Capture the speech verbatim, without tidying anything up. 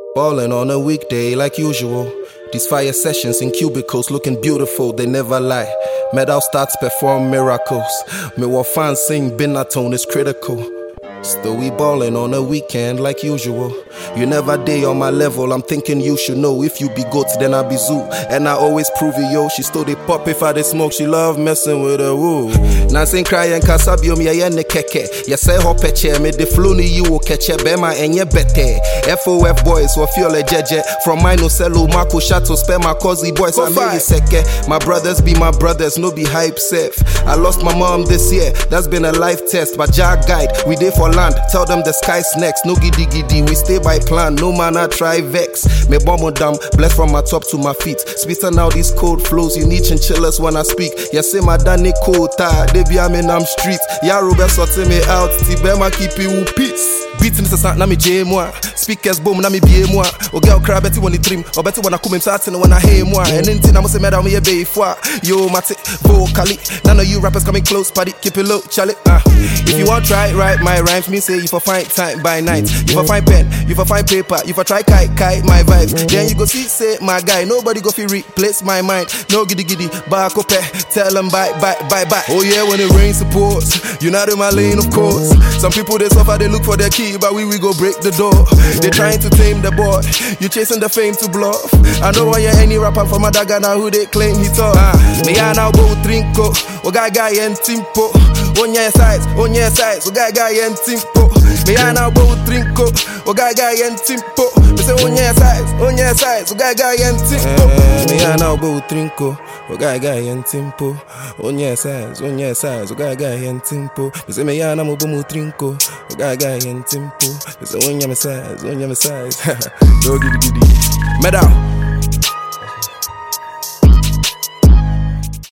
Ballin' on a weekday like usual. These fire sessions in cubicles looking beautiful, they never lie. Medal starts perform miracles. Me what fans sing Binatone is critical. Still we ballin' on a weekend like usual. You never day on my level, I'm thinking you should know. If you be goats, then I be zoo. And I always prove it, yo. She still they pop if I they smoke, she love messing with her, woo. Nansin crying kasabio mi ya ne keke. Ya say ho peche, me de flu ni you keche. Bema enye bete. F O F boys, wa feel a jeje. From mine no selu, Marco Chateau, spare my cozy boys. I made it seke. My brothers be my brothers, no be hype safe. I lost my mom this year, that's been a life test. But Jah guide, we dey for land, tell them the sky's next. No giddy giddy, we stay by plan, no man I try vex. Me bomb down, blessed from my top to my feet. Spitting out these cold flows, you need chinchillas when I speak. Ya say my Danny cold tie, they be I'm in them streets. Ya Robert sorting me out, Tibema keep you peace. Beating this na me J moi. Speakers boom na me B moi. O girl cry betty when he dream, or betty when I come inside and when I hear moi. And anything I must say madam me a bay fois. Yo mate, vocally. None of you rappers coming close, buddy. Keep it low, Charlie. Uh. If you want try write my rhymes, me say if I find time by night. If I find pen, if I find paper, if I try kite kite my vibes, then you go see say my guy. Nobody go fi replace my mind. No giddy giddy, back up, tell them bye bye bye bye. Oh yeah, when it rains supports, you're not in my lane of course. Some people they suffer, they look for their key, but we we go break the door. They trying to tame the boy, you chasing the fame to bluff. I know why you any rapper from a dagger now who they claim he tough. Ah, me I now go trinko, o guy guy and timpo. On your size, on your size, o guy guy and timpo. Me I now go trinko, o guy guy and timpo. Me say on your size, on your size, o guy guy and timpo. Me I now go trinko, o guy guy and timpo. On your size, on your size, o guy guy and timpo. Me say me I now go mu trinko, o guy guy and timpo. Me say on your size, on your size. No giddy giddy. Medal.